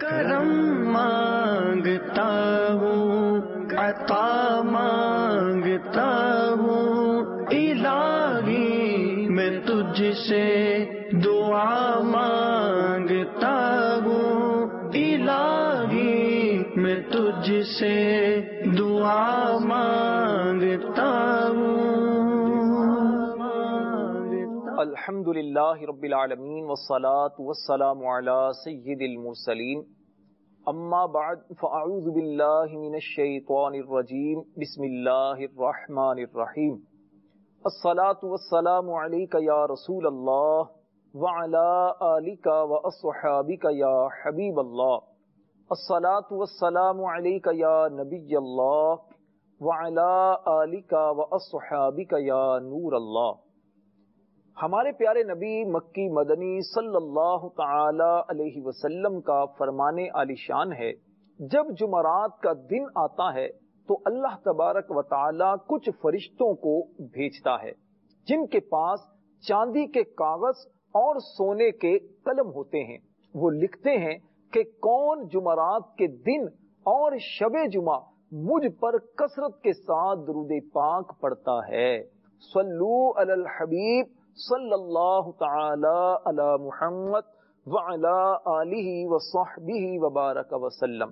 کرم مانگتا ہوں، عطا مانگتا ہوں، الہی میں تجھ سے دعا مانگتا ہوں، الہی میں تجھ سے دعا مانگتا ہوں۔ الحمد للہ رب العالمین والصلاة والسلام علی سید المرسلین، اما بعد فاعوذ باللہ من الشیطان الرجیم، بسم اللہ الرحمن الرحیم۔ الصلاة والسلام علیک یا رسول اللہ وعلی آلک واصحابک یا حبیب اللہ۔ الصلاة والسلام علیک یا نبی اللہ وعلی آلک واصحابک یا نور اللہ۔ ہمارے پیارے نبی مکی مدنی صلی اللہ تعالی علیہ وسلم کا فرمان عالی شان ہے، جب جمعرات کا دن آتا ہے تو اللہ تبارک و تعالی کچھ فرشتوں کو بھیجتا ہے جن کے پاس چاندی کے کاغذ اور سونے کے قلم ہوتے ہیں۔ وہ لکھتے ہیں کہ کون جمعرات کے دن اور شب جمعہ مجھ پر کثرت کے ساتھ درود پاک پڑھتا ہے۔ صلو علی الحبیب صلی اللہ تعالی علی محمد وعلی آلہ وصحبہ وبارک وسلم۔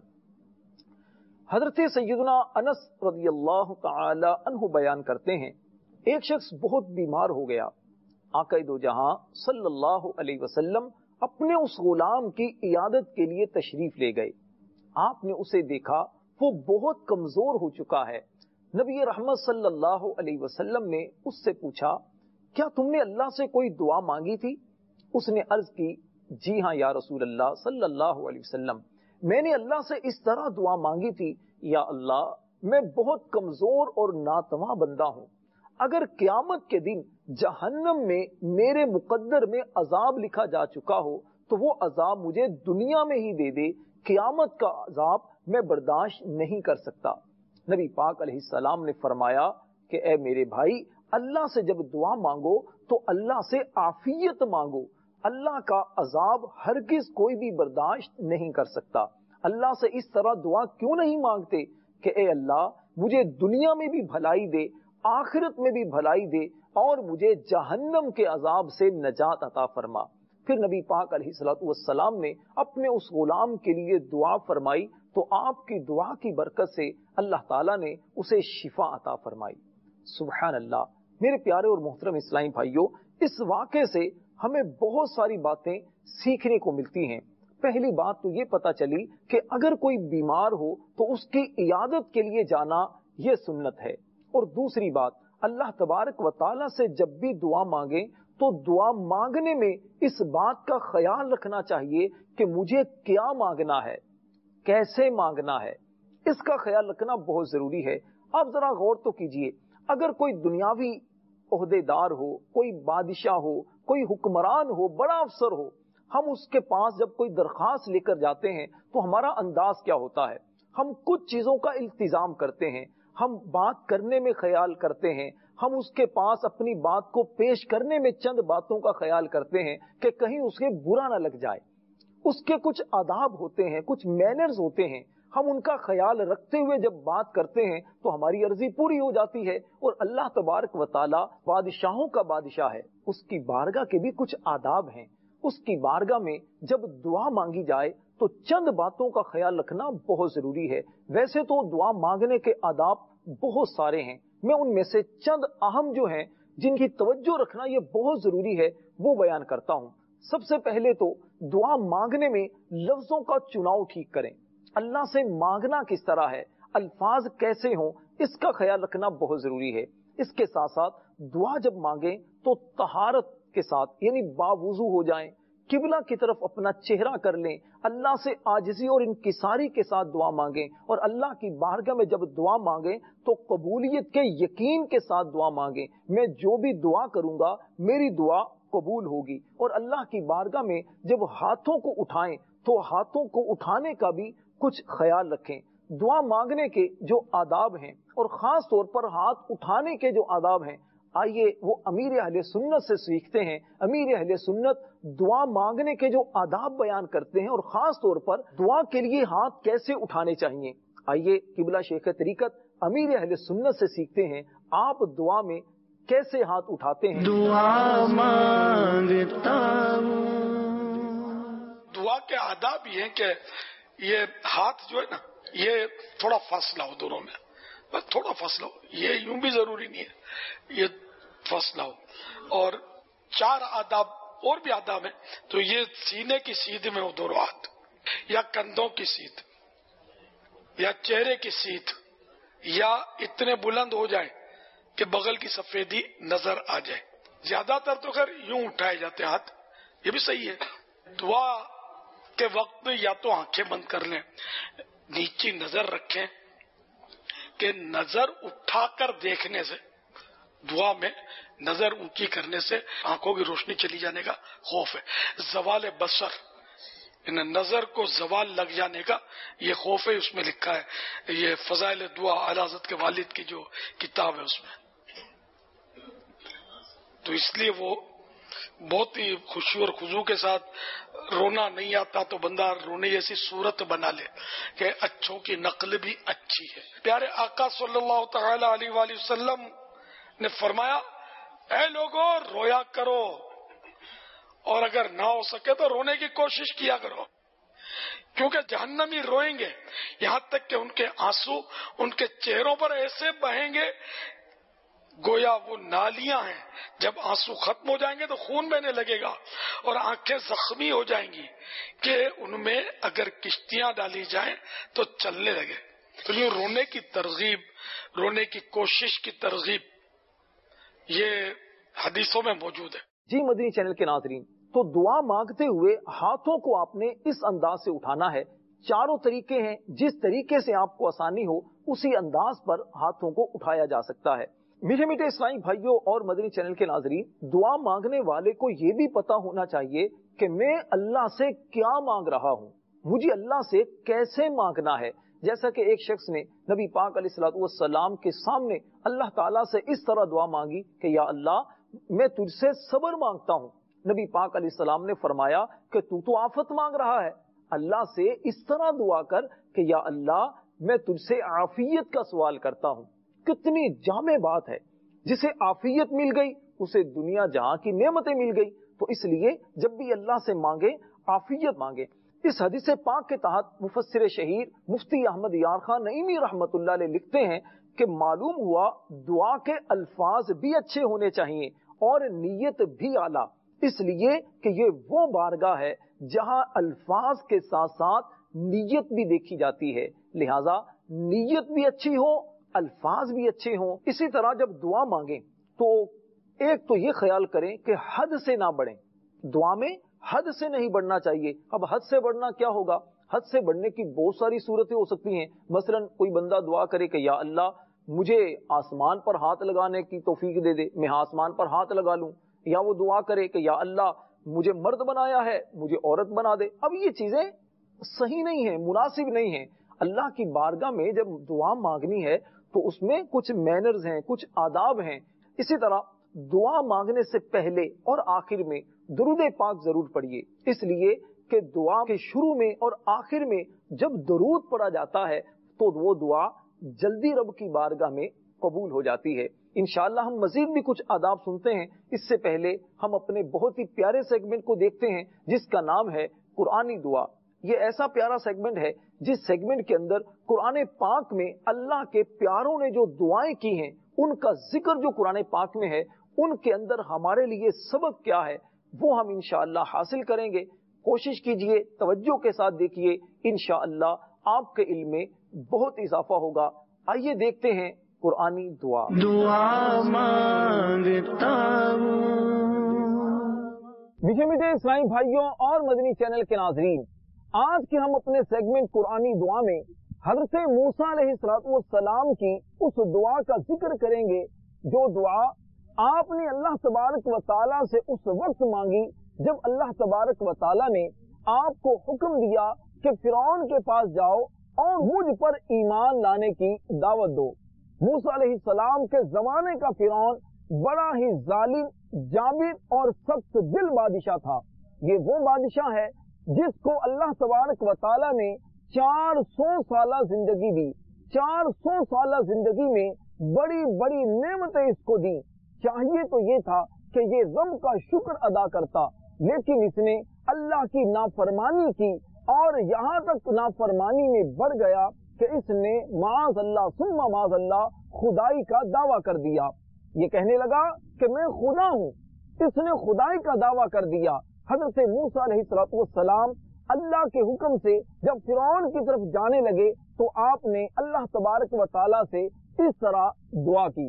حضرت سیدنا انس رضی اللہ تعالی عنہ بیان کرتے ہیں، ایک شخص بہت بیمار ہو گیا۔ آقا دو جہاں صلی اللہ علیہ وسلم اپنے اس غلام کی عیادت کے لیے تشریف لے گئے۔ آپ نے اسے دیکھا، وہ بہت کمزور ہو چکا ہے۔ نبی رحمت صلی اللہ علیہ وسلم نے اس سے پوچھا، کیا تم نے اللہ سے کوئی دعا مانگی تھی؟ اس نے عرض کی، جی ہاں یا رسول اللہ صلی اللہ علیہ وسلم، میں نے اللہ سے اس طرح دعا مانگی تھی، یا اللہ میں بہت کمزور اور ناتواں بندہ ہوں، اگر قیامت کے دن جہنم میں میرے مقدر میں عذاب لکھا جا چکا ہو تو وہ عذاب مجھے دنیا میں ہی دے دے، قیامت کا عذاب میں برداشت نہیں کر سکتا۔ نبی پاک علیہ السلام نے فرمایا کہ اے میرے بھائی، اللہ سے جب دعا مانگو تو اللہ سے عافیت مانگو، اللہ کا عذاب ہرگز کوئی بھی برداشت نہیں کر سکتا۔ اللہ سے اس طرح دعا کیوں نہیں مانگتے کہ اے اللہ مجھے دنیا میں بھی بھلائی دے، آخرت میں بھی بھلائی دے، اور مجھے جہنم کے عذاب سے نجات عطا فرما۔ پھر نبی پاک علیہ السلام نے اپنے اس غلام کے لیے دعا فرمائی تو آپ کی دعا کی برکت سے اللہ تعالیٰ نے اسے شفا عطا فرمائی۔ سبحان اللہ۔ میرے پیارے اور محترم اسلامی بھائیوں، اس واقعے سے ہمیں بہت ساری باتیں سیکھنے کو ملتی ہیں۔ پہلی بات تو یہ پتہ چلی کہ اگر کوئی بیمار ہو تو اس کی عیادت کے لیے جانا یہ سنت ہے۔ اور دوسری بات، اللہ تبارک و تعالیٰ سے جب بھی دعا مانگیں تو دعا مانگنے میں اس بات کا خیال رکھنا چاہیے کہ مجھے کیا مانگنا ہے، کیسے مانگنا ہے، اس کا خیال رکھنا بہت ضروری ہے۔ آپ ذرا غور تو کیجئے، اگر کوئی دنیاوی عہدے دار ہو، کوئی بادشاہ ہو، کوئی حکمران ہو، بڑا افسر ہو، ہم اس کے پاس جب کوئی درخواست لے کر جاتے ہیں تو ہمارا انداز کیا ہوتا ہے؟ ہم کچھ چیزوں کا التزام کرتے ہیں، ہم بات کرنے میں خیال کرتے ہیں، ہم اس کے پاس اپنی بات کو پیش کرنے میں چند باتوں کا خیال کرتے ہیں کہ کہیں اسے برا نہ لگ جائے۔ اس کے کچھ آداب ہوتے ہیں، کچھ مینرز ہوتے ہیں، ہم ان کا خیال رکھتے ہوئے جب بات کرتے ہیں تو ہماری عرضی پوری ہو جاتی ہے۔ اور اللہ تبارک و تعالی بادشاہوں کا بادشاہ ہے، اس کی بارگاہ کے بھی کچھ آداب ہیں۔ اس کی بارگاہ میں جب دعا مانگی جائے تو چند باتوں کا خیال رکھنا بہت ضروری ہے۔ ویسے تو دعا مانگنے کے آداب بہت سارے ہیں، میں ان میں سے چند اہم جو ہیں جن کی توجہ رکھنا یہ بہت ضروری ہے وہ بیان کرتا ہوں۔ سب سے پہلے تو دعا مانگنے میں لفظوں کا چناؤ ٹھیک کریں۔ اللہ سے مانگنا کس طرح ہے، الفاظ کیسے ہوں، اس کا خیال رکھنا بہت ضروری ہے۔ اس کے ساتھ ساتھ دعا جب مانگیں تو طہارت کے ساتھ، یعنی باوضو ہو جائیں، قبلہ کی طرف اپنا چہرہ کر لیں، اللہ سے عاجزی اور انکساری کے ساتھ دعا مانگیں، اور اللہ کی بارگاہ میں جب دعا مانگیں تو قبولیت کے یقین کے ساتھ دعا مانگیں۔ میں جو بھی دعا کروں گا میری دعا قبول ہوگی۔ اور اللہ کی بارگاہ میں جب ہاتھوں کو اٹھائیں تو ہاتھوں کو اٹھانے کا بھی کچھ خیال رکھیں۔ دعا مانگنے کے جو آداب ہیں اور خاص طور پر ہاتھ اٹھانے کے جو آداب ہیں، آئیے وہ امیر اہل سنت سے سیکھتے ہیں. امیر اہل سنت دعا مانگنے کے جو آداب بیان کرتے ہیں اور خاص طور پر دعا کے لیے ہاتھ کیسے اٹھانے چاہیے. آئیے قبلہ شیخ طریقت امیر اہل سنت سے سیکھتے ہیں آپ دعا میں کیسے ہاتھ اٹھاتے ہیں. دعا مانگتا ہوں. دعا کے آداب یہ ہیں کہ یہ ہاتھ جو ہے نا یہ تھوڑا فاصلہ ہو دونوں میں, بس تھوڑا فاصلہ ہو, یہ یوں بھی ضروری نہیں ہے, یہ فاصلہ ہو. اور 4 آداب اور بھی آداب ہیں, تو یہ سینے کی سیدھ میں ہو دونوں ہاتھ, یا کندھوں کی سیدھ, یا چہرے کی سیدھ, یا اتنے بلند ہو جائے کہ بغل کی سفیدی نظر آ جائے. زیادہ تر تو خیر یوں اٹھائے جاتے ہیں ہاتھ, یہ بھی صحیح ہے. دعا کے وقت میں یا تو آنکھیں بند کر لیں, نیچی نظر رکھیں کہ نظر اٹھا کر دیکھنے سے, دعا میں نظر اونچی کرنے سے آنکھوں کی روشنی چلی جانے کا خوف ہے. زوال بصر, نظر کو زوال لگ جانے کا یہ خوف ہے, اس میں لکھا ہے. یہ فضائل دعا اعلی حضرت کے والد کی جو کتاب ہے اس میں. تو اس لیے وہ بہت ہی خوشی اور خضوع کے ساتھ, رونا نہیں آتا تو بندہ رونے جیسی صورت بنا لے کہ اچھوں کی نقل بھی اچھی ہے. پیارے آقا صلی اللہ تعالی علیہ وآلہ وسلم نے فرمایا, اے لوگوں رویا کرو, اور اگر نہ ہو سکے تو رونے کی کوشش کیا کرو, کیونکہ جہنمی روئیں گے یہاں تک کہ ان کے آنسو ان کے چہروں پر ایسے بہیں گے گویا وہ نالیاں ہیں. جب آنسو ختم ہو جائیں گے تو خون بہنے لگے گا, اور آنکھیں زخمی ہو جائیں گی کہ ان میں اگر کشتیاں ڈالی جائیں تو چلنے لگے. تو یوں رونے کی ترغیب, رونے کی کوشش کی ترغیب یہ حدیثوں میں موجود ہے. جی مدنی چینل کے ناظرین, تو دعا مانگتے ہوئے ہاتھوں کو آپ نے اس انداز سے اٹھانا ہے. 4 طریقے ہیں, جس طریقے سے آپ کو آسانی ہو اسی انداز پر ہاتھوں کو اٹھایا جا سکتا ہے. میٹھے میٹھے اسلامی بھائیوں اور مدنی چینل کے ناظرین, دعا مانگنے والے کو یہ بھی پتا ہونا چاہیے کہ میں اللہ سے کیا مانگ رہا ہوں, مجھے اللہ سے کیسے مانگنا ہے. جیسا کہ ایک شخص نے نبی پاک علیہ الصلوۃ والسلام کے سامنے اللہ تعالیٰ سے اس طرح دعا مانگی کہ یا اللہ میں تجھ سے صبر مانگتا ہوں. نبی پاک علیہ السلام نے فرمایا کہ تو آفت مانگ رہا ہے, اللہ سے اس طرح دعا کر کہ یا اللہ میں تجھ سے عافیت کا سوال کرتا ہوں. کتنی جامع بات ہے, جسے عافیت مل گئی اسے دنیا جہاں کی نعمتیں مل گئی. تو اس لیے جب بھی اللہ سے مانگے عافیت مانگے. اس حدیث پاک کے تحت مفسر شہیر مفتی احمد یار خان نعیمی رحمت اللہ علیہ لکھتے ہیں کہ معلوم ہوا دعا کے الفاظ بھی اچھے ہونے چاہیے اور نیت بھی اعلیٰ, اس لیے کہ یہ وہ بارگاہ ہے جہاں الفاظ کے ساتھ ساتھ نیت بھی دیکھی جاتی ہے. لہذا نیت بھی اچھی ہو, الفاظ بھی اچھے ہوں. اسی طرح جب دعا مانگیں تو ایک تو یہ خیال کریں کہ حد سے نہ بڑھیں, دعا میں حد سے نہیں بڑھنا چاہیے. اب حد سے بڑھنا کیا ہوگا؟ حد سے بڑھنے کی بہت ساری صورتیں ہو سکتی ہیں. مثلا کوئی بندہ دعا کرے کہ یا اللہ مجھے آسمان پر ہاتھ لگانے کی توفیق دے دے, میں آسمان پر ہاتھ لگا لوں. یا وہ دعا کرے کہ یا اللہ مجھے مرد بنایا ہے, مجھے عورت بنا دے. اب یہ چیزیں صحیح نہیں ہیں, مناسب نہیں ہیں. اللہ کی بارگاہ میں جب دعا مانگنی ہے تو اس میں کچھ مینرز ہیں, کچھ آداب ہیں. اسی طرح دعا مانگنے سے پہلے اور آخر میں درود پاک ضرور پڑھیے, اس لیے کہ دعا کے شروع میں اور آخر میں جب درود پڑھا جاتا ہے تو وہ دعا جلدی رب کی بارگاہ میں قبول ہو جاتی ہے. انشاءاللہ ہم مزید بھی کچھ آداب سنتے ہیں. اس سے پہلے ہم اپنے بہت ہی پیارے سیگمنٹ کو دیکھتے ہیں جس کا نام ہے قرآنی دعا. یہ ایسا پیارا سیگمنٹ ہے جس سیگمنٹ کے اندر قرآن پاک میں اللہ کے پیاروں نے جو دعائیں کی ہیں ان کا ذکر جو قرآن پاک میں ہے, ان کے اندر ہمارے لیے سبق کیا ہے وہ ہم انشاءاللہ حاصل کریں گے. کوشش کیجئے, توجہ کے ساتھ دیکھیے, انشاءاللہ آپ کے علم میں بہت اضافہ ہوگا. آئیے دیکھتے ہیں قرآنی دعا. دعا مانگتا ہوں. میٹھے میٹھے اسلامی بھائیوں اور مدنی چینل کے ناظرین, آج کے ہم اپنے سیگمنٹ قرآنی دعا میں حضرت موسیٰ علیہ السلام کی اس دعا کا ذکر کریں گے جو دعا آپ نے اللہ تبارک و تعالیٰ سے اس وقت مانگی جب اللہ تبارک و تعالیٰ نے آپ کو حکم دیا کہ فرعون کے پاس جاؤ اور مجھ پر ایمان لانے کی دعوت دو. موسیٰ علیہ السلام کے زمانے کا فرعون بڑا ہی ظالم، جابر اور سخت دل بادشاہ تھا۔ یہ وہ بادشاہ ہے جس کو اللہ تبارک و تعالی نے 400 سالہ زندگی دی۔ 400 سالہ زندگی میں بڑی بڑی نعمتیں اس کو دی۔ چاہیے تو یہ تھا کہ یہ رب کا شکر ادا کرتا، لیکن اس نے اللہ کی نافرمانی کی، اور یہاں تک نافرمانی میں بڑھ گیا کہ اس نے معاذ اللہ ثم معاذ اللہ خدائی کا دعویٰ کر دیا۔ یہ کہنے لگا کہ میں خدا ہوں۔ اس نے خدائی کا دعویٰ کر دیا۔ حضرت موسیٰ علیہ السلام اللہ کے حکم سے جب فرعون کی طرف جانے لگے تو آپ نے اللہ تبارک و تعالیٰ سے اس طرح دعا کی،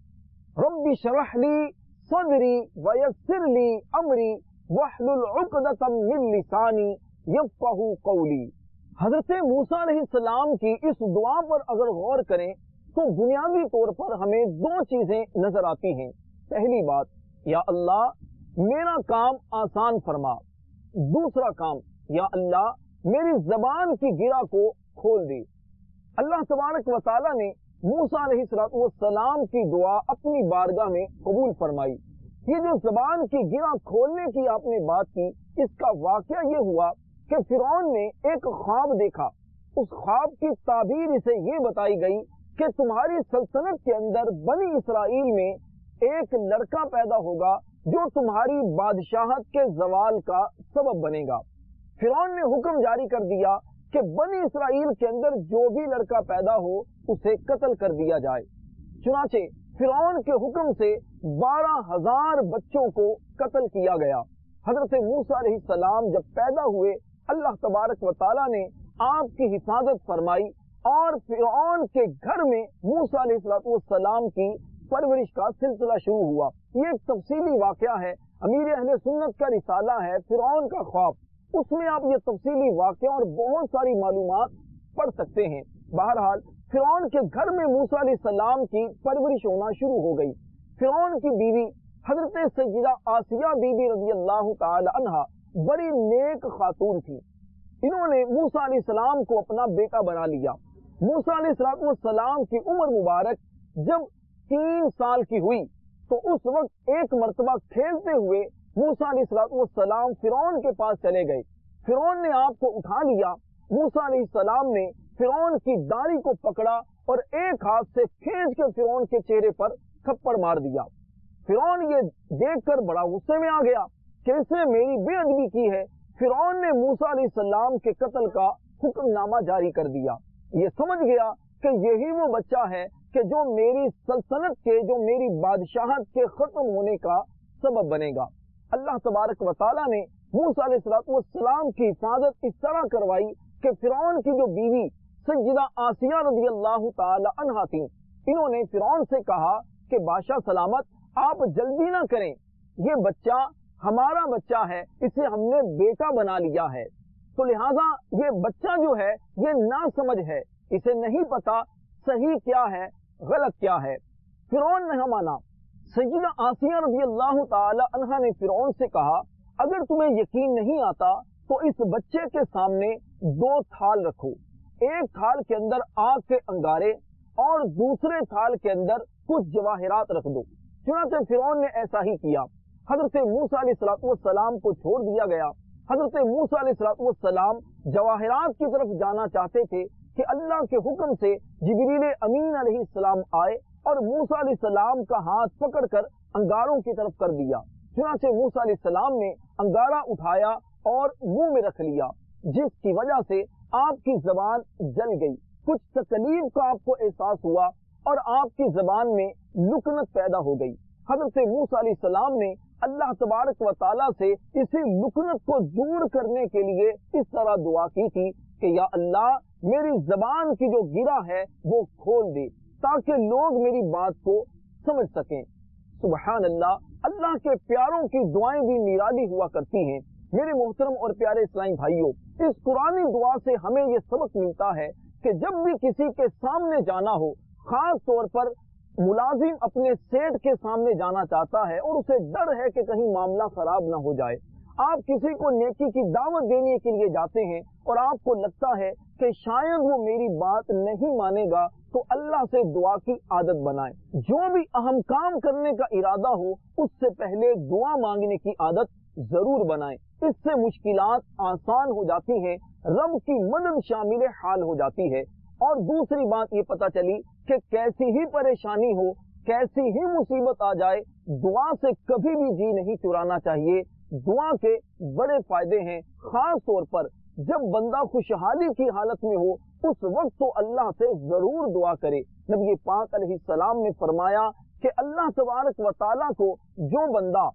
رب اشرح لی صدری ویسر لی امری واحلل عقدۃ من لسانی یفقہوا قولی۔ حضرت موسیٰ علیہ السلام کی اس دعا پر اگر غور کریں تو بنیادی طور پر ہمیں دو چیزیں نظر آتی ہیں۔ پہلی بات، یا اللہ میرا کام آسان فرما۔ دوسرا کام، یا اللہ میری زبان کی گرہ کو کھول دے۔ اللہ تبارک و تعالیٰ نے موسیٰ علیہ السلام کی دعا اپنی بارگاہ میں قبول فرمائی۔ یہ جو زبان کی گرہ کھولنے کی آپ نے بات کی، اس کا واقعہ یہ ہوا کہ فرعون نے ایک خواب دیکھا۔ اس خواب کی تعبیر اسے یہ بتائی گئی کہ تمہاری سلطنت کے اندر بنی اسرائیل میں ایک لڑکا پیدا ہوگا جو تمہاری بادشاہت کے زوال کا سبب بنے گا۔ فرعون نے حکم جاری کر دیا کہ بنی اسرائیل کے اندر جو بھی لڑکا پیدا ہو اسے قتل کر دیا جائے۔ چنانچہ فرعون کے حکم سے 12,000 بچوں کو قتل کیا گیا۔ حضرت موسیٰ علیہ السلام جب پیدا ہوئے، اللہ تبارک و تعالیٰ نے آپ کی حفاظت فرمائی اور فرعون کے گھر میں موسیٰ علیہ السلام کی پرورش کا سلسلہ شروع ہوا۔ یہ ایک تفصیلی واقعہ ہے، امیر اہل سنت کا رسالہ ہے فرعون کا خواب، اس میں آپ یہ تفصیلی واقعہ اور بہت ساری معلومات پڑھ سکتے ہیں۔ بہرحال فرعون کے گھر میں موسیٰ علیہ السلام کی پرورش ہونا شروع ہو گئی۔ فرعون کی بیوی حضرت سیدہ آسیہ بی بی رضی اللہ تعالی عنہا بڑی نیک خاتون تھی۔ انہوں نے موسیٰ علیہ السلام کو اپنا بیٹا بنا لیا۔ موسیٰ علیہ السلام کی عمر مبارک جب 3 سال کی ہوئی تو اس وقت ایک مرتبہ کھیلتے ہوئے موسیٰ علیہ السلام فرعون کے پاس چلے گئے۔ فرعون نے آپ کو اٹھا لیا۔ موسیٰ علیہ السلام نے فرعون کی داڑھی کو پکڑا اور ایک ہاتھ سے کھینچ کے فرعون کے چہرے پر تھپڑ مار دیا۔ فرعون یہ دیکھ کر بڑا غصے میں آ گیا کہ اس نے میری بے ادبی کی ہے۔ فرعون نے موسیٰ علیہ السلام کے قتل کا حکم نامہ جاری کر دیا۔ یہ سمجھ گیا کہ یہی وہ بچہ ہے کہ جو میری سلطنت کے، جو میری بادشاہت کے ختم ہونے کا سبب بنے گا۔ اللہ تبارک و تعالیٰ نے موسیٰ علیہ السلام کی حفاظت اس طرح کروائی کہ فرعون کی جو بیوی سیدہ آسیہ رضی اللہ تعالی عنہا تھیں، انہوں نے فرعون سے کہا کہ بادشاہ سلامت، آپ جلدی نہ کریں، یہ بچہ ہمارا بچہ ہے، اسے ہم نے بیٹا بنا لیا ہے، تو لہٰذا یہ بچہ جو ہے یہ ناسمجھ ہے، اسے نہیں پتا صحیح کیا ہے غلط کیا ہے۔ فرعون نے مانا۔ سیدہ آسیہ رضی اللہ تعالی عنہا نے فرعون سے کہا، اگر تمہیں یقین نہیں آتا تو اس بچے کے سامنے 2 تھال رکھو، ایک تھال کے اندر آگ کے انگارے اور دوسرے تھال کے اندر کچھ جواہرات رکھ دو۔ چنانچہ فرعون نے ایسا ہی کیا۔ حضرت موسیٰ علیہ السلام کو چھوڑ دیا گیا۔ حضرت موسیٰ علیہ السلام جواہرات کی طرف جانا چاہتے تھے کہ اللہ کے حکم سے جبریل امین علیہ السلام آئے اور موسیٰ علیہ السلام کا ہاتھ پکڑ کر انگاروں کی طرف کر دیا۔ چنانچہ موسیٰ علیہ السلام نے انگارہ اٹھایا اور منہ میں رکھ لیا، جس کی وجہ سے آپ کی زبان جل گئی، کچھ تکلیف کا آپ کو احساس ہوا اور آپ کی زبان میں لکنت پیدا ہو گئی۔ حضرت موسیٰ علیہ السلام نے اللہ تبارک و تعالیٰ سے اسی لکنت کو دور کرنے کے لیے اس طرح دعا کی تھی کہ یا اللہ میری زبان کی جو گرہ ہے وہ کھول دے تاکہ لوگ میری بات کو سمجھ سکیں۔ سبحان اللہ، اللہ کے پیاروں کی دعائیں بھی نرالی ہوا کرتی ہیں۔ میرے محترم اور پیارے اسلامی بھائیوں، اس قرآنی دعا سے ہمیں یہ سبق ملتا ہے کہ جب بھی کسی کے سامنے جانا ہو، خاص طور پر ملازم اپنے سیٹ کے سامنے جانا چاہتا ہے اور اسے ڈر ہے کہ کہیں معاملہ خراب نہ ہو جائے، آپ کسی کو نیکی کی دعوت دینے کے لیے جاتے ہیں اور آپ کو لگتا ہے کہ شاید وہ میری بات نہیں مانے گا، تو اللہ سے دعا کی عادت بنائیں. جو بھی اہم کام کرنے کا ارادہ ہو اس سے پہلے دعا مانگنے کی عادت ضرور بنائیں. اس سے مشکلات آسان ہو جاتی ہیں، رب کی مدد شامل حال ہو جاتی ہے. اور دوسری بات یہ پتہ چلی کہ کیسی ہی پریشانی ہو، کیسی ہی مصیبت آ جائے، دعا سے کبھی بھی جی نہیں چرانا چاہیے. دعا کے بڑے فائدے ہیں، خاص طور پر جب بندہ خوشحالی کی حالت میں ہو اس وقت تو اللہ سے ضرور دعا کرے. نبی پاک علیہ السلام نے فرمایا کہ اللہ تبارک و تعالیٰ کو جو بندہ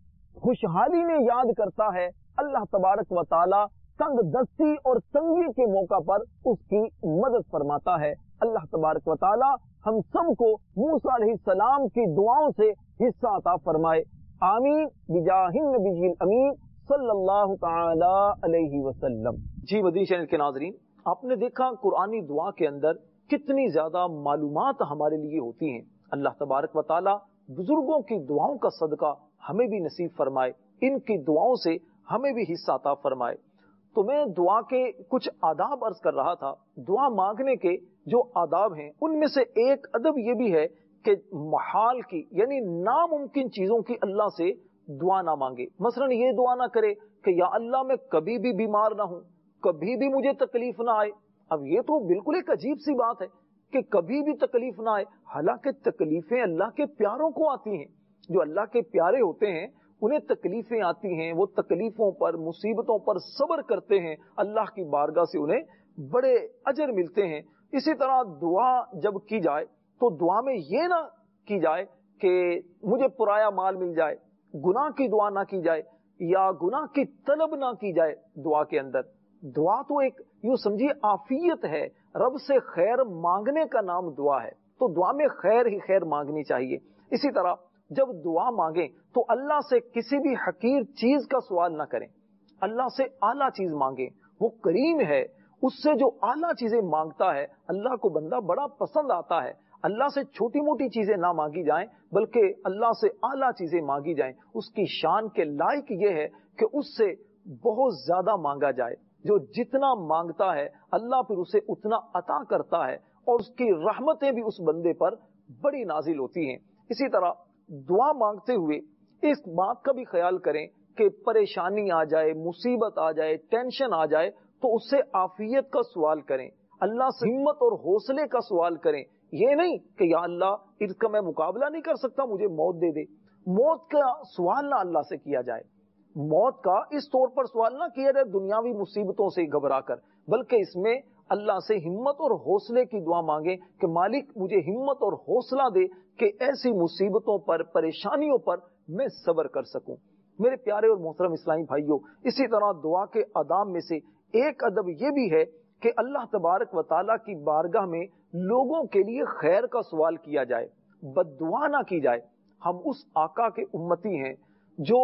خوشحالی میں یاد کرتا ہے، اللہ تبارک و تعالیٰ تنگ دستی اور تنگی کے موقع پر اس کی مدد فرماتا ہے. اللہ تبارک و تعالیٰ ہم سب کو موسیٰ علیہ السلام کی دعاؤں سے حصہ عطا فرمائے. آمین بجاہ النبی الامین صلی اللہ تعالی علیہ وسلم. جی مدنی چینل کے ناظرین، آپ نے دیکھا قرآنی دعا کے اندر کتنی زیادہ معلومات ہمارے لیے ہوتی ہیں. اللہ تبارک و تعالی بزرگوں کی دعاؤں کا صدقہ ہمیں بھی نصیب فرمائے، ان کی دعاؤں سے ہمیں بھی حصہ عطا فرمائے. تو میں دعا کے کچھ آداب عرض کر رہا تھا. دعا مانگنے کے جو آداب ہیں ان میں سے ایک ادب یہ بھی ہے کہ محال کی یعنی ناممکن چیزوں کی اللہ سے دعا نہ مانگے. مثلا یہ دعا نہ کرے کہ یا اللہ میں کبھی بھی بیمار نہ ہوں، کبھی بھی مجھے تکلیف نہ آئے. اب یہ تو بالکل ایک عجیب سی بات ہے کہ کبھی بھی تکلیف نہ آئے. حالانکہ تکلیفیں اللہ کے پیاروں کو آتی ہیں. جو اللہ کے پیارے ہوتے ہیں انہیں تکلیفیں آتی ہیں، وہ تکلیفوں پر مصیبتوں پر صبر کرتے ہیں، اللہ کی بارگاہ سے انہیں بڑے اجر ملتے ہیں. اسی طرح دعا جب کی جائے تو دعا میں یہ نہ کی جائے کہ مجھے پرایا مال مل جائے، گناہ کی دعا نہ کی جائے یا گناہ کی طلب نہ کی جائے. دعا کے اندر دعا تو ایک یوں سمجھیے عافیت ہے، رب سے خیر مانگنے کا نام دعا ہے. تو دعا میں خیر ہی خیر مانگنی چاہیے. اسی طرح جب دعا مانگیں تو اللہ سے کسی بھی حقیر چیز کا سوال نہ کریں، اللہ سے اعلیٰ چیز مانگیں. وہ کریم ہے، اس سے جو اعلیٰ چیزیں مانگتا ہے اللہ کو بندہ بڑا پسند آتا ہے. اللہ سے چھوٹی موٹی چیزیں نہ مانگی جائیں بلکہ اللہ سے اعلیٰ چیزیں مانگی جائیں. اس کی شان کے لائق یہ ہے کہ اس سے بہت زیادہ مانگا جائے. جو جتنا مانگتا ہے اللہ پھر اسے اتنا عطا کرتا ہے اور اس کی رحمتیں بھی اس بندے پر بڑی نازل ہوتی ہیں. اسی طرح دعا مانگتے ہوئے اس بات کا بھی خیال کریں کہ پریشانی آ جائے، مصیبت آ جائے، ٹینشن آ جائے تو اس سے عافیت کا سوال کریں، اللہ سے ہمت اور حوصلے کا سوال کریں. یہ نہیں کہ یا اللہ اس کا میں مقابلہ نہیں کر سکتا، مجھے موت دے دے. موت کا سوال نہ اللہ سے کیا جائے، موت کا اس طور پر سوال نہ کیا جائے دنیاوی مصیبتوں سے گھبرا کر، بلکہ اس میں اللہ سے ہمت اور حوصلے کی دعا مانگیں کہ مالک مجھے ہمت اور حوصلہ دے کہ ایسی مصیبتوں پر، پریشانیوں پر میں صبر کر سکوں. میرے پیارے اور محترم اسلامی بھائیوں، اسی طرح دعا کے آداب میں سے ایک ادب یہ بھی ہے کہ اللہ تبارک و تعالیٰ کی بارگاہ میں لوگوں کے لیے خیر کا سوال کیا جائے، بد دعا نہ کی جائے. ہم اس آقا کے امتی ہیں جو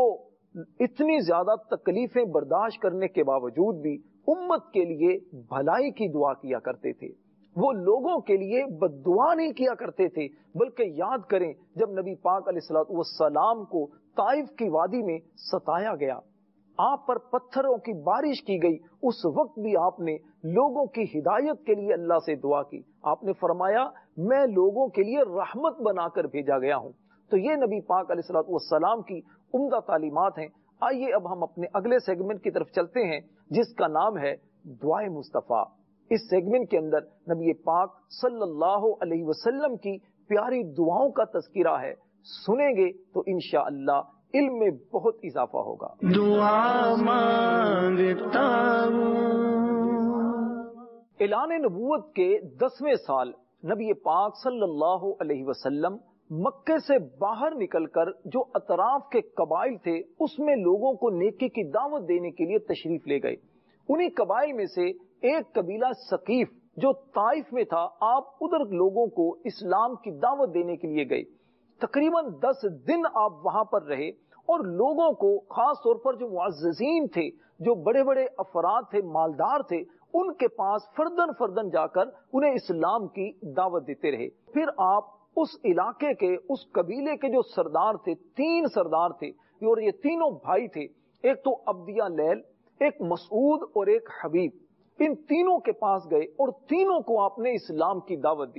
اتنی زیادہ تکلیفیں برداشت کرنے کے باوجود بھی امت کے لیے بھلائی کی دعا کیا کرتے تھے. وہ لوگوں کے لیے بد دعا نہیں کیا کرتے تھے، بلکہ یاد کریں جب نبی پاک علیہ الصلوۃ والسلام کو طائف کی وادی میں ستایا گیا، آپ پر پتھروں کی بارش کی گئی، اس وقت بھی آپ نے لوگوں کی ہدایت کے لیے اللہ سے دعا کی. آپ نے فرمایا میں لوگوں کے لیے رحمت بنا کر بھیجا گیا ہوں. تو یہ نبی پاک علیہ الصلوۃ والسلام کی عمدہ تعلیمات ہیں. آئیے اب ہم اپنے اگلے سیگمنٹ کی طرف چلتے ہیں جس کا نام ہے دعائے مصطفیٰ. اس سیگمنٹ کے اندر نبی پاک صلی اللہ علیہ وسلم کی پیاری دعاؤں کا تذکرہ ہے. سنیں گے تو انشاءاللہ علم میں بہت اضافہ ہوگا. دعا مانگتا ہوں. اعلان نبوت کے 10ویں سال نبی پاک صلی اللہ علیہ وسلم مکے سے باہر نکل کر جو اطراف کے قبائل تھے اس میں لوگوں کو نیکی کی دعوت دینے کے لیے تشریف لے گئے. انہی قبائل میں سے ایک قبیلہ ثقیف جو طائف میں تھا، آپ ادھر لوگوں کو اسلام کی دعوت دینے کے لیے گئے. تقریباً 10 دن آپ وہاں پر رہے اور لوگوں کو خاص طور پر جو معززین تھے، جو بڑے بڑے افراد تھے، مالدار تھے، ان کے پاس فردن فردن جا کر انہیں اسلام کی دعوت دیتے رہے. پھر آپ اس علاقے کے اس قبیلے کے جو سردار تھے، 3 سردار تھے اور یہ تینوں بھائی تھے، ایک تو عبدیہ لیل، ایک مسعود اور ایک حبیب، ان تینوں کے پاس گئے اور تینوں کو آپ نے اسلام کی دعوت دی.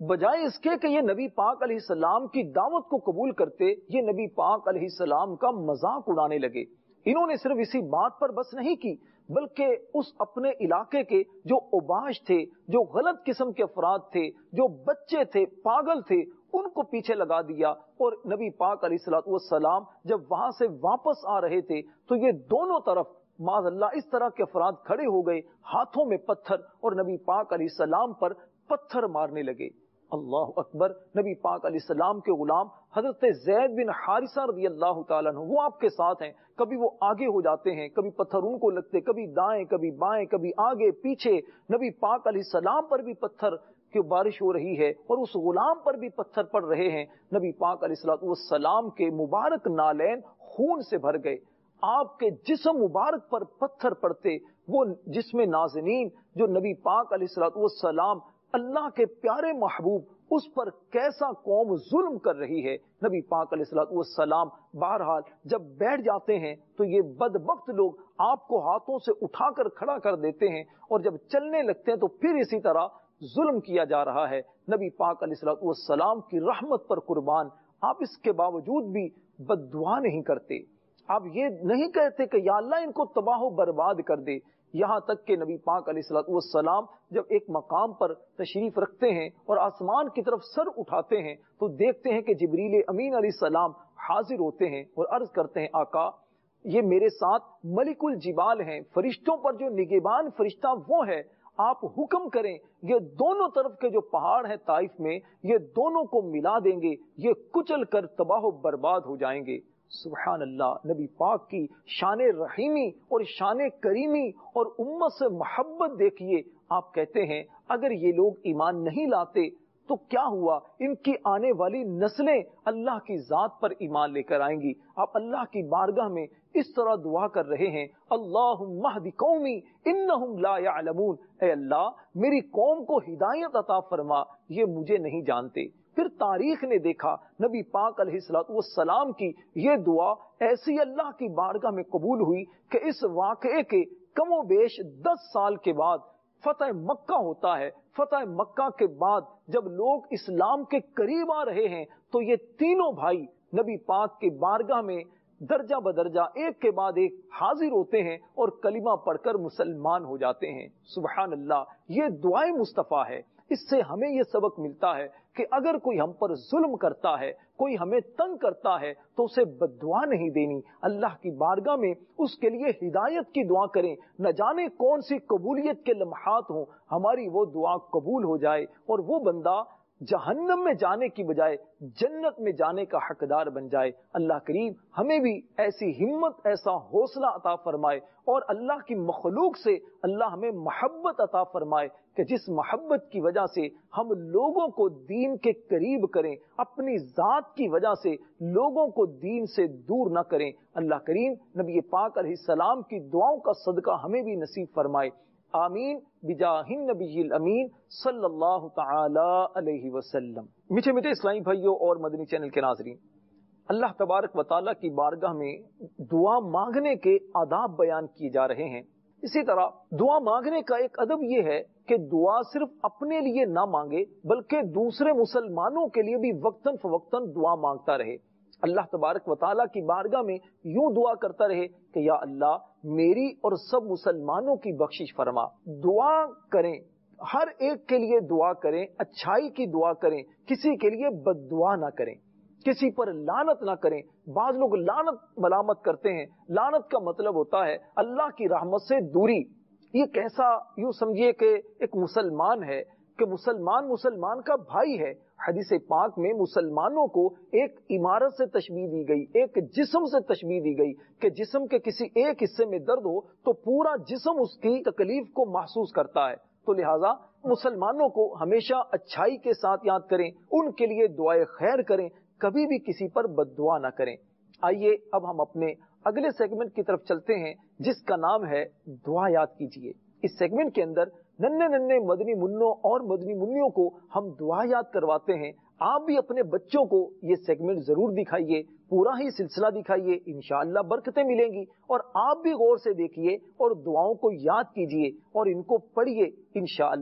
بجائے اس کے کہ یہ نبی پاک علیہ السلام کی دعوت کو قبول کرتے، یہ نبی پاک علیہ السلام کا مذاق اڑانے لگے۔ انہوں نے صرف اسی بات پر بس نہیں کی، بلکہ اس اپنے علاقے کے جو اوباش تھے، جو غلط قسم کے افراد تھے، جو بچے تھے، پاگل تھے، ان کو پیچھے لگا دیا۔ اور نبی پاک علیہ السلام جب وہاں سے واپس آ رہے تھے تو یہ دونوں طرف معاذ اللہ اس طرح کے افراد کھڑے ہو گئے، ہاتھوں میں پتھر، اور نبی پاک علیہ السلام پر پتھر مارنے لگے۔ اللہ اکبر۔ نبی پاک علیہ السلام کے غلام حضرت زید بن حارثہ رضی اللہ تعالیٰ عنہ وہ آپ کے ساتھ ہیں، کبھی وہ آگے ہو جاتے ہیں، کبھی پتھر ان کو لگتے، کبھی دائیں کبھی بائیں، کبھی آگے پیچھے۔ نبی پاک علیہ السلام پر بھی پتھر کی بارش ہو رہی ہے اور اس غلام پر بھی پتھر پڑ رہے ہیں۔ نبی پاک علیہ السلام کے مبارک نالین خون سے بھر گئے۔ آپ کے جسم مبارک پر پتھر پڑتے، وہ جسم نازنین جو نبی پاک علیہ السلام اللہ کے پیارے محبوب، اس پر کیسا قوم ظلم کر رہی ہے۔ نبی پاک علیہ السلام بہرحال جب بیٹھ جاتے ہیں تو یہ بدبخت لوگ آپ کو ہاتھوں سے اٹھا کر کھڑا کر دیتے ہیں، اور جب چلنے لگتے ہیں تو پھر اسی طرح ظلم کیا جا رہا ہے۔ نبی پاک علیہ السلام کی رحمت پر قربان، آپ اس کے باوجود بھی بد دعا نہیں کرتے، آپ یہ نہیں کہتے کہ یا اللہ ان کو تباہ و برباد کر دے۔ یہاں تک کہ نبی پاک علیہ السلام جب ایک مقام پر تشریف رکھتے ہیں اور آسمان کی طرف سر اٹھاتے ہیں تو دیکھتے ہیں کہ جبریل امین علیہ السلام حاضر ہوتے ہیں اور عرض کرتے ہیں آقا یہ میرے ساتھ ملک الجبال ہیں، فرشتوں پر جو نگہبان فرشتہ وہ ہے، آپ حکم کریں یہ دونوں طرف کے جو پہاڑ ہیں طائف میں، یہ دونوں کو ملا دیں گے، یہ کچل کر تباہ و برباد ہو جائیں گے۔ سبحان اللہ۔ نبی پاک کی شان رحیمی اور شان کریمی اور امت سے محبت دیکھیے۔ آپ کہتے ہیں اگر یہ لوگ ایمان نہیں لاتے تو کیا ہوا، ان کی آنے والی نسلیں اللہ کی ذات پر ایمان لے کر آئیں گی۔ آپ اللہ کی بارگاہ میں اس طرح دعا کر رہے ہیں اللہم اہد قومی انہم لا یعلمون، اے اللہ میری قوم کو ہدایت عطا فرما، یہ مجھے نہیں جانتے۔ پھر تاریخ نے دیکھا نبی پاک علیہ السلام کی یہ دعا ایسی اللہ کی بارگاہ میں قبول ہوئی کہ اس واقعے کے کم و بیش 10 سال کے بعد فتح مکہ ہوتا ہے۔ فتح مکہ کے بعد جب لوگ اسلام کے قریب آ رہے ہیں تو یہ تینوں بھائی نبی پاک کی بارگاہ میں درجہ بدرجہ ایک کے بعد ایک حاضر ہوتے ہیں اور کلمہ پڑھ کر مسلمان ہو جاتے ہیں۔ سبحان اللہ، یہ دعائے مصطفیٰ ہے۔ اس سے ہمیں یہ سبق ملتا ہے کہ اگر کوئی ہم پر ظلم کرتا ہے، کوئی ہمیں تنگ کرتا ہے تو اسے بد دعا نہیں دینی، اللہ کی بارگاہ میں اس کے لیے ہدایت کی دعا کریں۔ نہ جانے کون سی قبولیت کے لمحات ہوں، ہماری وہ دعا قبول ہو جائے اور وہ بندہ جہنم میں جانے کی بجائے جنت میں جانے کا حقدار بن جائے۔ اللہ کریم ہمیں بھی ایسی ہمت، ایسا حوصلہ عطا فرمائے، اور اللہ کی مخلوق سے اللہ ہمیں محبت عطا فرمائے کہ جس محبت کی وجہ سے ہم لوگوں کو دین کے قریب کریں، اپنی ذات کی وجہ سے لوگوں کو دین سے دور نہ کریں۔ اللہ کریم نبی پاک علیہ السلام کی دعاؤں کا صدقہ ہمیں بھی نصیب فرمائے، آمین بجاہ النبی الامین صلی اللہ تعالی علیہ وسلم۔ میٹھے میٹھے اسلامی بھائیوں اور مدنی چینل کے ناظرین، اللہ تبارک و تعالیٰ کی بارگاہ میں دعا مانگنے کے آداب بیان کیے جا رہے ہیں۔ اسی طرح دعا مانگنے کا ایک ادب یہ ہے کہ دعا صرف اپنے لیے نہ مانگے بلکہ دوسرے مسلمانوں کے لیے بھی وقتاً فوقتاً دعا مانگتا رہے۔ اللہ تبارک و تعالیٰ کی بارگاہ میں یوں دعا کرتا رہے کہ یا اللہ میری اور سب مسلمانوں کی بخشش فرما۔ دعا کریں، ہر ایک کے لیے دعا کریں، اچھائی کی دعا کریں، کسی کے لیے بد دعا نہ کریں، کسی پر لعنت نہ کریں۔ بعض لوگ لعنت ملامت کرتے ہیں، لعنت کا مطلب ہوتا ہے اللہ کی رحمت سے دوری۔ یہ کیسا، یوں سمجھیے کہ ایک مسلمان ہے کہ مسلمان کا بھائی ہے۔ حدیث پاک میں مسلمانوں کو ایک عمارت سے تشبیہ دی گئی، ایک جسم سے تشبیہ دی گئی کہ جسم کے کسی ایک حصے میں درد ہو تو پورا جسم اس کی تکلیف کو محسوس کرتا ہے۔ تو لہٰذا مسلمانوں کو ہمیشہ اچھائی کے ساتھ یاد کریں، ان کے لیے دعائے خیر کریں، کبھی بھی کسی پر بد دعا نہ کریں۔ آئیے اب ہم اپنے اگلے سیگمنٹ کی طرف چلتے ہیں جس کا نام ہے دعا یاد کیجیے۔ اس سیگمنٹ کے اندر ننھے مدنی منوں اور مدنی منیوں کو ہم دعا یاد کرواتے ہیں۔ آپ بھی اپنے بچوں کو یہ سیگمنٹ ضرور دکھائیے، پورا ہی سلسلہ دکھائیے، انشاءاللہ برکتیں ملیں گی، اور آپ بھی غور سے دیکھیے اور دعاؤں کو یاد کیجیے اور ان کو پڑھیے، انشاءاللہ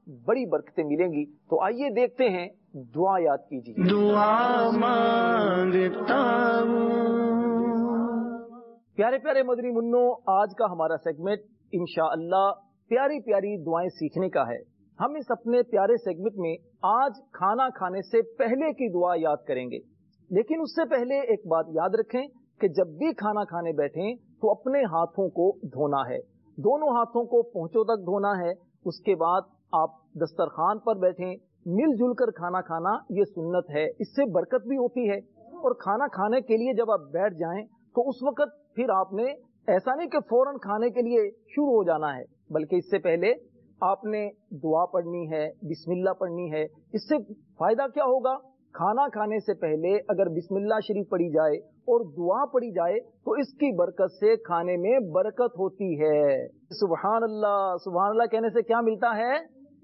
بڑی برکتیں ملیں گی. تو آئیے دیکھتے ہیں, دعا یاد کیجیے. دعا مانگتا ہوں. پیارے پیارے مدنی منوں, آج کا ہمارا سیگمنٹ انشاءاللہ پیاری پیاری دعائیں سیکھنے کا ہے. ہم اس اپنے پیارے سیگمنٹ میں آج کھانا کھانے سے پہلے کی دعا یاد کریں گے. لیکن اس سے پہلے ایک بات یاد رکھیں کہ جب بھی کھانا کھانے بیٹھیں تو اپنے ہاتھوں کو دھونا ہے, دونوں ہاتھوں کو پونچھوں تک دھونا ہے. اس کے بعد آپ دسترخوان پر بیٹھیں, مل جل کر کھانا کھانا یہ سنت ہے, اس سے برکت بھی ہوتی ہے. اور کھانا کھانے کے لیے جب آپ بیٹھ جائیں تو اس وقت پھر آپ نے ایسا نہیں کہ فوراً کھانے کے لیے شروع ہو جانا ہے, بلکہ اس سے پہلے آپ نے دعا پڑھنی ہے, بسم اللہ پڑھنی ہے. اس سے فائدہ کیا ہوگا؟ کھانا کھانے سے پہلے اگر بسم اللہ شریف پڑھی جائے اور دعا پڑھی جائے تو اس کی برکت سے کھانے میں برکت ہوتی ہے. سبحان اللہ, سبحان اللہ کہنے سے کیا ملتا ہے؟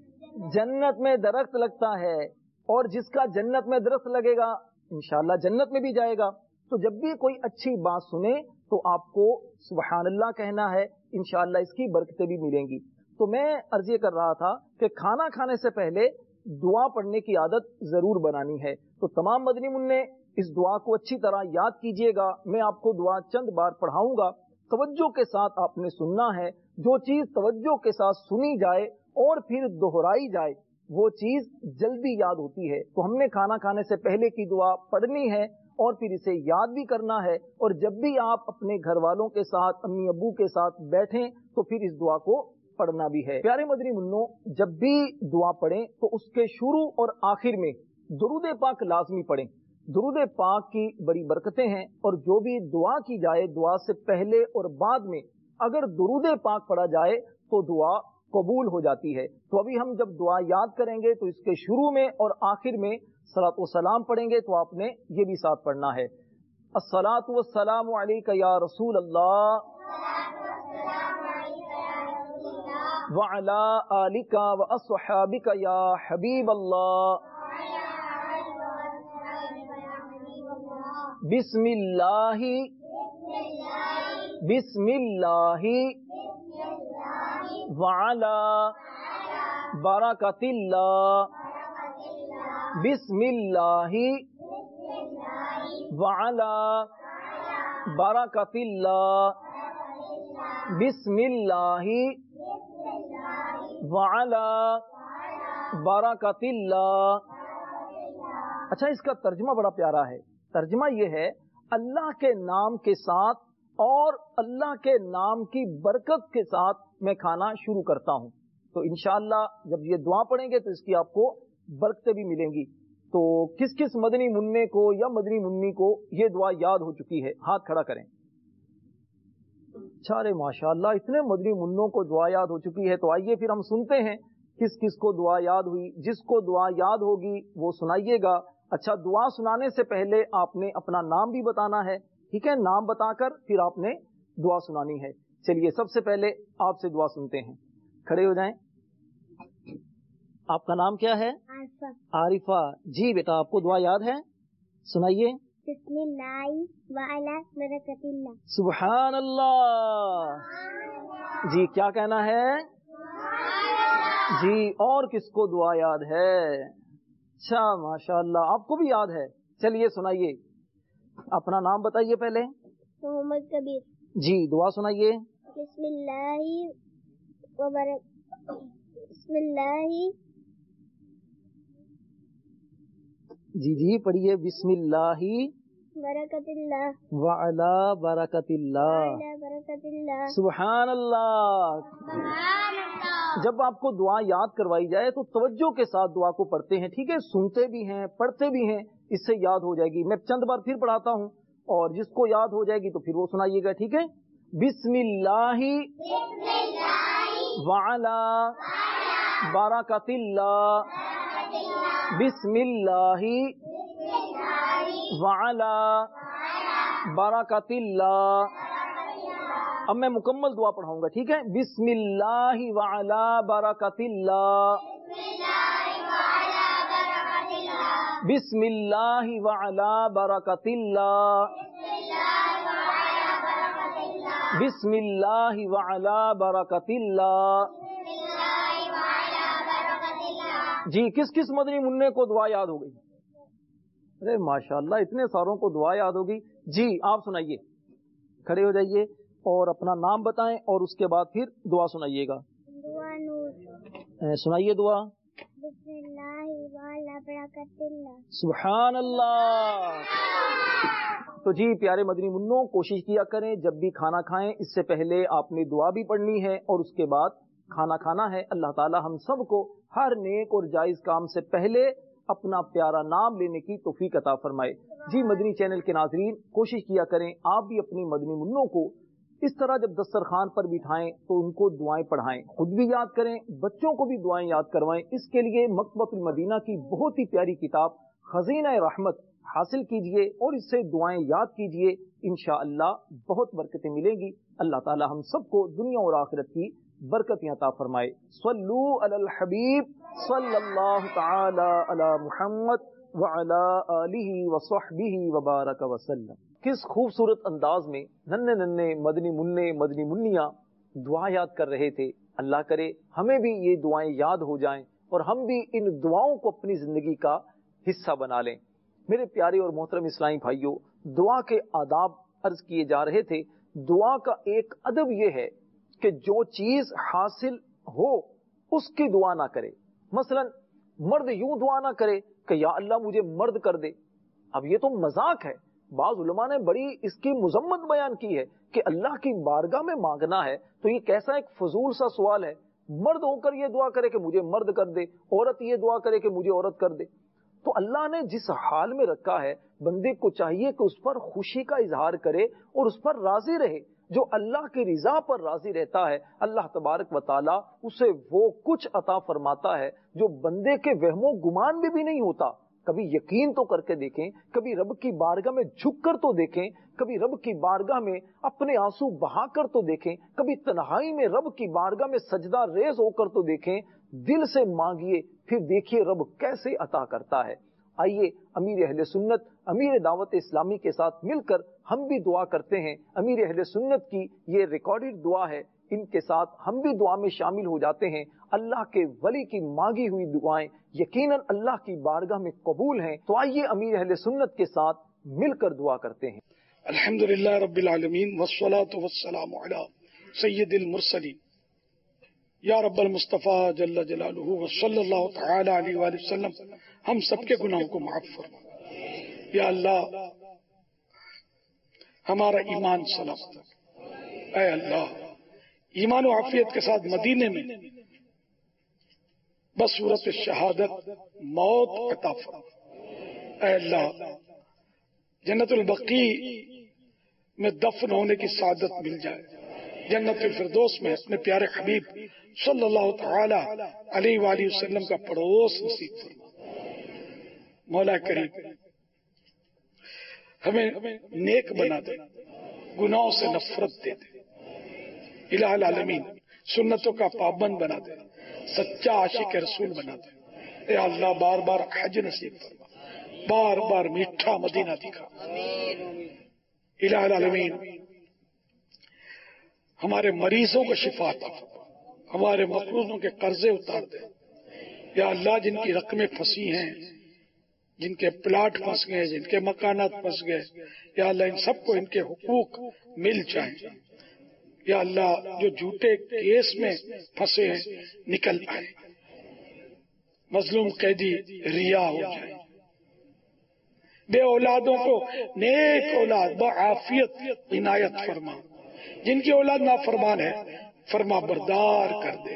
جنت میں درخت لگتا ہے, اور جس کا جنت میں درخت لگے گا انشاءاللہ جنت میں بھی جائے گا. تو جب بھی کوئی اچھی بات سنے تو آپ کو سبحان اللہ کہنا ہے, انشاءاللہ اس کی برکتیں بھی ملیں گی. تو میں عرض یہ کر رہا تھا کہ کھانا کھانے سے پہلے دعا پڑھنے کی عادت ضرور بنانی ہے. تو تمام مدنی منع اس دعا کو اچھی طرح یاد کیجئے گا. میں آپ کو دعا چند بار پڑھاؤں گا, توجہ کے ساتھ آپ نے سننا ہے. جو چیز توجہ کے ساتھ سنی جائے اور پھر دہرائی جائے وہ چیز جلدی یاد ہوتی ہے. تو ہم نے کھانا کھانے سے پہلے کی دعا پڑھنی ہے اور پھر اسے یاد بھی کرنا ہے. اور جب بھی آپ اپنے گھر والوں کے ساتھ, امی ابو کے ساتھ بیٹھیں تو پھر اس دعا کو پڑھنا بھی ہے. پیارے مدنی منوں, جب بھی دعا پڑھیں تو اس کے شروع اور آخر میں درود پاک لازمی پڑھیں. درود پاک کی بڑی برکتیں ہیں, اور جو بھی دعا کی جائے دعا سے پہلے اور بعد میں اگر درود پاک پڑھا جائے تو دعا قبول ہو جاتی ہے. تو ابھی ہم جب دعا یاد کریں گے تو اس کے شروع میں اور آخر میں صلاۃ و سلام پڑھیں گے, تو آپ نے یہ بھی ساتھ پڑھنا ہے. الصلاۃ والسلام علیک یا رسول اللہ وعلی آلک واصحابک یا حبیب اللہ. بسم اللہ بسم اللہ وعلی برکت اللہ. بسم اللہ وعلی برکت اللہ. بسم اللہ وعلی برکت اللہ. اچھا, اس کا ترجمہ بڑا پیارا ہے. ترجمہ یہ ہے, اللہ کے نام کے ساتھ اور اللہ کے نام کی برکت کے ساتھ میں کھانا شروع کرتا ہوں. تو انشاءاللہ جب یہ دعا پڑھیں گے تو اس کی آپ کو برکتیں بھی ملیں گی. تو کس کس مدنی منع کو یا مدنی منی کو یہ دعا یاد ہو چکی ہے؟ ہاتھ کھڑا کریں. اچھا, ماشاءاللہ اتنے مدنی منوں کو دعا یاد ہو چکی ہے. تو آئیے پھر ہم سنتے ہیں کس کس کو دعا یاد ہوئی. جس کو دعا یاد ہوگی وہ سنائیے گا. اچھا, دعا سنانے سے پہلے آپ نے اپنا نام بھی بتانا ہے, ٹھیک ہے؟ نام بتا کر پھر آپ نے دعا سنانی ہے. چلیے سب سے پہلے آپ سے دعا سنتے ہیں. کھڑے ہو جائیں. آپ کا نام کیا ہے؟ عارفہ. جی بیٹا, آپ کو دعا یاد ہے, سنائیے. بسم اللہ وعلی برکت اللہ. سبحان اللہ. جی کیا کہنا ہے؟ جی, اور کس کو دعا یاد ہے؟ اچھا ماشاءاللہ, آپ کو بھی یاد ہے. چلیے سنائیے, اپنا نام بتائیے پہلے. محمد کبیر. جی دعا سنائیے. بسم اللہ بسم اللہ. جی پڑھیے. بسم اللہ برکت اللہ وعلی برکت اللہ. وعلی برکت اللہ. سبحان اللہ. جب آپ کو دعا یاد کروائی جائے تو توجہ کے ساتھ دعا کو پڑھتے ہیں, ٹھیک ہے؟ سنتے بھی ہیں, پڑھتے بھی ہیں, اس سے یاد ہو جائے گی. میں چند بار پھر پڑھاتا ہوں, اور جس کو یاد ہو جائے گی تو پھر وہ سنائیے گا, ٹھیک ہے؟ بسم اللہ وعلی برکت اللہ. بسم اللہ وعلی برکت اللہ. اب میں مکمل دعا پڑھاؤں گا, ٹھیک ہے؟ بسم اللہ وعلی برکت اللہ. بسم اللہ وعلی برکت اللہ. بسم اللہ وعلی برکت اللہ. جی کس کس مدنی منع کو دعا یاد ہو گئی؟ ارے ماشاءاللہ اتنے ساروں کو دعا یاد ہوگی. جی آپ سنائیے, کھڑے ہو جائیے اور اپنا نام بتائیں اور اس کے بعد پھر دعا سنائیے گا. دعا نور. سنائیے دعا. بسم اللہ وعلی برکت اللہ. سبحان اللہ. تو جی پیارے مدنی منوں, کوشش کیا کریں جب بھی کھانا کھائیں اس سے پہلے آپ نے دعا بھی پڑھنی ہے اور اس کے بعد کھانا کھانا ہے. اللہ تعالی ہم سب کو ہر نیک اور جائز کام سے پہلے اپنا پیارا نام لینے کی توفیق عطا فرمائے. جی مدنی چینل کے ناظرین, کوشش کیا کریں آپ بھی اپنی مدنی منوں کو اس طرح جب دسترخوان پر بٹھائیں تو ان کو دعائیں پڑھائیں, خود بھی یاد کریں, بچوں کو بھی دعائیں یاد کروائیں. اس کے لیے مکتبۃ المدینہ کی بہت ہی پیاری کتاب خزینہ رحمت حاصل کیجئے اور اس سے دعائیں یاد کیجئے. انشاءاللہ بہت برکتیں ملیں گی. اللہ تعالی ہم سب کو دنیا اور آخرت کی برکتیں عطا فرمائے. صلو علی الحبیب صلی اللہ تعالی علی محمد وعلی آلہ وصحبہ وبارک وسلم. کس خوبصورت انداز میں ننھے ننھے مدنی منع مدنی منیاں دعا یاد کر رہے تھے. اللہ کرے ہمیں بھی یہ دعائیں یاد ہو جائیں اور ہم بھی ان دعاؤں کو اپنی زندگی کا حصہ بنا لیں. میرے پیارے اور محترم اسلامی بھائیوں, دعا کے آداب عرض کیے جا رہے تھے. دعا کا ایک ادب یہ ہے کہ جو چیز حاصل ہو اس کی دعا نہ کرے. مثلا مرد یوں دعا نہ کرے کہ یا اللہ مجھے مرد کر دے. اب یہ تو مذاق ہے. بعض علماء نے بڑی اس کی مذمت بیان کی ہے کہ اللہ کی بارگاہ میں مانگنا ہے تو یہ کیسا ایک فضول سا سوال ہے. مرد ہو کر یہ دعا کرے کہ مجھے مرد کر دے, عورت یہ دعا کرے کہ مجھے عورت کر دے. تو اللہ نے جس حال میں رکھا ہے بندے کو چاہیے کہ اس پر خوشی کا اظہار کرے اور اس پر راضی رہے. جو اللہ کی رضا پر راضی رہتا ہے اللہ تبارک و تعالی اسے وہ کچھ عطا فرماتا ہے جو بندے کے وہم و گمان میں بھی نہیں ہوتا. کبھی یقین تو کر کے دیکھیں, کبھی رب کی بارگاہ میں جھک کر تو دیکھیں, کبھی رب کی بارگاہ میں اپنے آنسو بہا کر تو دیکھیں, کبھی تنہائی میں رب کی بارگاہ میں سجدہ ریز ہو کر تو دیکھیں. دل سے مانگیے پھر دیکھیے رب کیسے عطا کرتا ہے. آئیے امیر اہل سنت امیر دعوت اسلامی کے ساتھ مل کر ہم بھی دعا کرتے ہیں. امیر اہل سنت کی یہ ریکارڈڈ دعا ہے, ان کے ساتھ ہم بھی دعا میں شامل ہو جاتے ہیں. اللہ کے ولی کی مانگی ہوئی دعائیں یقیناً اللہ کی بارگاہ میں قبول ہیں. تو آئیے امیر اہل سنت کے ساتھ مل کر دعا کرتے ہیں. الحمدللہ رب العالمین والصلاة والسلام علی سید المرسلین یا رب المصطفیٰ جل جلالہ وصلی اللہ تعالی علیہ وآلہ وسلم. ہم سب کے گناہوں کو معاف فرما. یا اللہ ہمارا ایمان سلامت رکھ. اے اللہ ایمان و عافیت کے ساتھ مدینے میں بصورت شہادت موت عطا فرما. اے اللہ جنت البقیع میں دفن ہونے کی سعادت مل جائے. جنت الفردوس میں اپنے پیارے حبیب صلی اللہ تعالی علیہ وآلہ وسلم کا پڑوس نصیب فرما. مولا کریم ہمیں نیک بنا دے, گناہوں سے نفرت دے دے. الہ العالمین سنتوں کا پابند بنا دے, سچا عاشق رسول بنا دے. اے اللہ بار بار حج نصیب فرما, بار بار میٹھا مدینہ دکھا. الہ العالمین ہمارے مریضوں کو شفا عطا فرما, ہمارے مقروضوں کے قرضے اتار دے. یا اللہ جن کی رقمیں پھنسی ہیں, جن کے پلاٹ پھنس گئے, جن کے مکانات پھنس گئے, یا اللہ ان سب کو ان کے حقوق مل جائیں. یا اللہ جو جھوٹے کیس میں پھنسے ہیں نکل آئے, مظلوم قیدی ریا ہو جائے, بے اولادوں کو نیک اولاد بعافیت عنایت فرما. جن کی اولاد نافرمان ہے فرما بردار کر دے.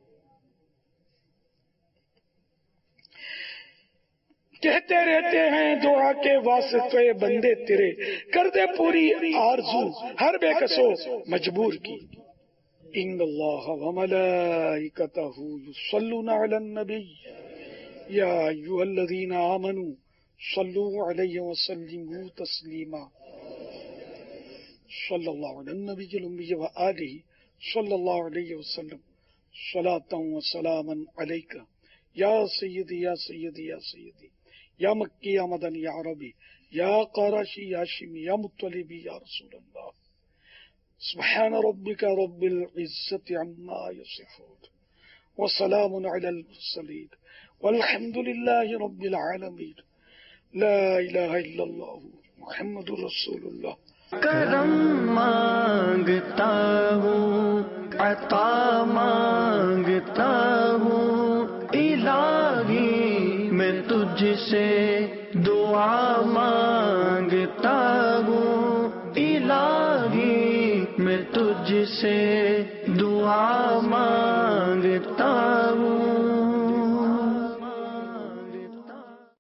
کہتے رہتے ہیں دعا کے واسطے بندے تیرے, کر دے پوری آرزو ہر بے کسو مجبور کی. ان اللہ وملائکتہ یصلون علی النبی یا ایھا الذین آمنوا صلوا علیہ وسلموا تسلیما. صلی اللہ علی النبی الامی وآلہ صلی اللہ علیہ وسلم صلاۃ و سلاما علیک یا سیدی یا سیدی یا سیدی یا مکی یا مدنی یا عربی یا قرشی یا شمی یا مطلبی یا رسول اللہ. سبحان ربک رب العزت عما یصفون وسلام علی المرسلین والحمد للہ رب العالمین. لا الہ الا اللہ محمد رسول اللہ. کرم مانگتا ہوں، عطا مانگتا ہوں، الہی میں تجھ سے دعا مانگتا ہوں، الہی میں تجھ سے دعا مانگتا